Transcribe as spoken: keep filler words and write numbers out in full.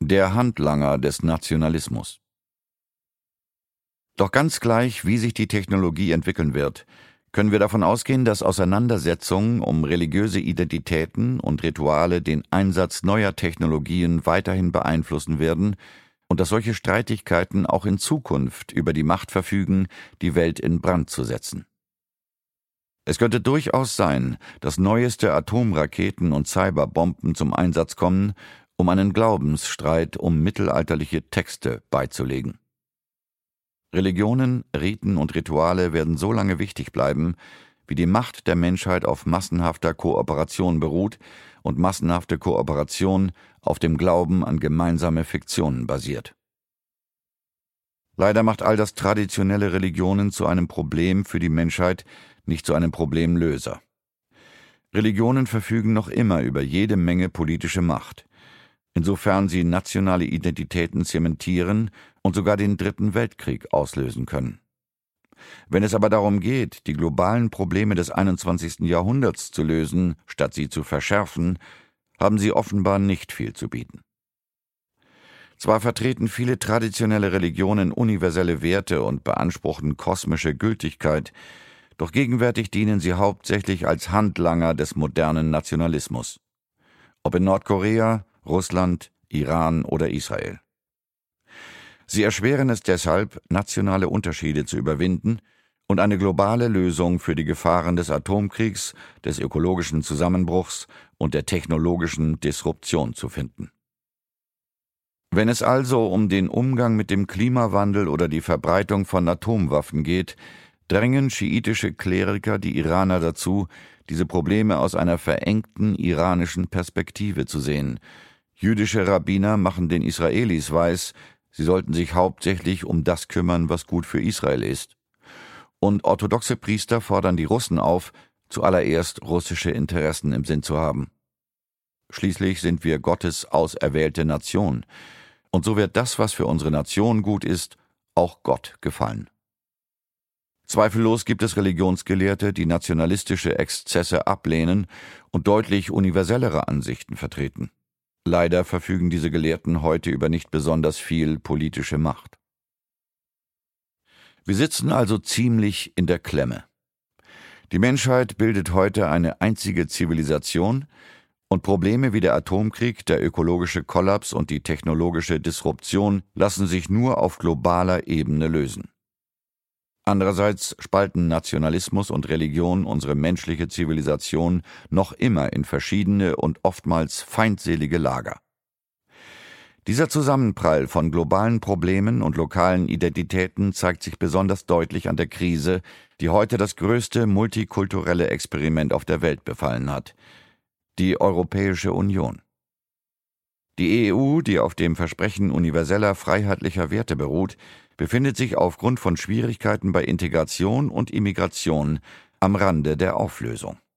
Der Handlanger des Nationalismus. Doch ganz gleich, wie sich die Technologie entwickeln wird, können wir davon ausgehen, dass Auseinandersetzungen um religiöse Identitäten und Rituale den Einsatz neuer Technologien weiterhin beeinflussen werden und dass solche Streitigkeiten auch in Zukunft über die Macht verfügen, die Welt in Brand zu setzen. Es könnte durchaus sein, dass neueste Atomraketen und Cyberbomben zum Einsatz kommen, um einen Glaubensstreit um mittelalterliche Texte beizulegen. Religionen, Riten und Rituale werden so lange wichtig bleiben, wie die Macht der Menschheit auf massenhafter Kooperation beruht und massenhafte Kooperation auf dem Glauben an gemeinsame Fiktionen basiert. Leider macht all das traditionelle Religionen zu einem Problem für die Menschheit, nicht zu einem Problemlöser. Religionen verfügen noch immer über jede Menge politische Macht, insofern sie nationale Identitäten zementieren und sogar den Dritten Weltkrieg auslösen können. Wenn es aber darum geht, die globalen Probleme des einundzwanzigsten Jahrhunderts zu lösen, statt sie zu verschärfen, haben sie offenbar nicht viel zu bieten. Zwar vertreten viele traditionelle Religionen universelle Werte und beanspruchen kosmische Gültigkeit, doch gegenwärtig dienen sie hauptsächlich als Handlanger des modernen Nationalismus. Ob in Nordkorea, Russland, Iran oder Israel. Sie erschweren es deshalb, nationale Unterschiede zu überwinden und eine globale Lösung für die Gefahren des Atomkriegs, des ökologischen Zusammenbruchs und der technologischen Disruption zu finden. Wenn es also um den Umgang mit dem Klimawandel oder die Verbreitung von Atomwaffen geht, drängen schiitische Kleriker die Iraner dazu, diese Probleme aus einer verengten iranischen Perspektive zu sehen. Jüdische Rabbiner machen den Israelis weiß, sie sollten sich hauptsächlich um das kümmern, was gut für Israel ist. Und orthodoxe Priester fordern die Russen auf, zuallererst russische Interessen im Sinn zu haben. Schließlich sind wir Gottes auserwählte Nation, und so wird das, was für unsere Nation gut ist, auch Gott gefallen. Zweifellos gibt es Religionsgelehrte, die nationalistische Exzesse ablehnen und deutlich universellere Ansichten vertreten. Leider verfügen diese Gelehrten heute über nicht besonders viel politische Macht. Wir sitzen also ziemlich in der Klemme. Die Menschheit bildet heute eine einzige Zivilisation und Probleme wie der Atomkrieg, der ökologische Kollaps und die technologische Disruption lassen sich nur auf globaler Ebene lösen. Andererseits spalten Nationalismus und Religion unsere menschliche Zivilisation noch immer in verschiedene und oftmals feindselige Lager. Dieser Zusammenprall von globalen Problemen und lokalen Identitäten zeigt sich besonders deutlich an der Krise, die heute das größte multikulturelle Experiment auf der Welt befallen hat: die Europäische Union. Die E U, die auf dem Versprechen universeller freiheitlicher Werte beruht, befindet sich aufgrund von Schwierigkeiten bei Integration und Immigration am Rande der Auflösung.